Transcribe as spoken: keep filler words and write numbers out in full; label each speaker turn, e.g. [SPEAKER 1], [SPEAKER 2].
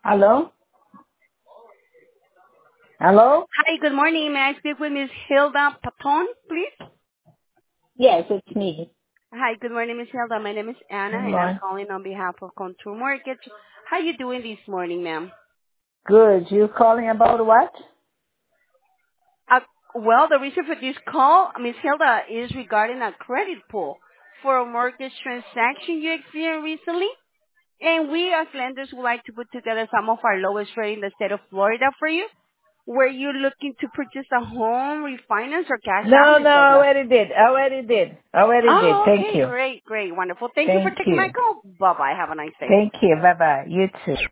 [SPEAKER 1] Hello? Hello?
[SPEAKER 2] Hi, good morning. May I speak with Miss Hilda Paton, please?
[SPEAKER 1] Yes, it's me.
[SPEAKER 2] Hi, good morning, Miss Hilda. My name is Anna,
[SPEAKER 1] Good
[SPEAKER 2] and I'm
[SPEAKER 1] morning.
[SPEAKER 2] calling on behalf of Contour Mortgage. How you doing this morning, ma'am?
[SPEAKER 1] Good. You calling about what?
[SPEAKER 2] Uh, well, the reason for this call, Miss Hilda, is regarding a credit pull for a mortgage transaction you experienced recently. And we as lenders would like to put together some of our lowest rate in the state of Florida for you. Were you looking to purchase a home, refinance, or cash out,
[SPEAKER 1] No,
[SPEAKER 2] Miss
[SPEAKER 1] no, I
[SPEAKER 2] Hilda?
[SPEAKER 1] already did. I already did. I already did.
[SPEAKER 2] Oh,
[SPEAKER 1] Thank
[SPEAKER 2] okay.
[SPEAKER 1] you.
[SPEAKER 2] Great, great. Wonderful. Thank you for
[SPEAKER 1] Thank
[SPEAKER 2] taking my
[SPEAKER 1] you.
[SPEAKER 2] call. Bye-bye. Have a nice day.
[SPEAKER 1] Thank you. Bye-bye. You too.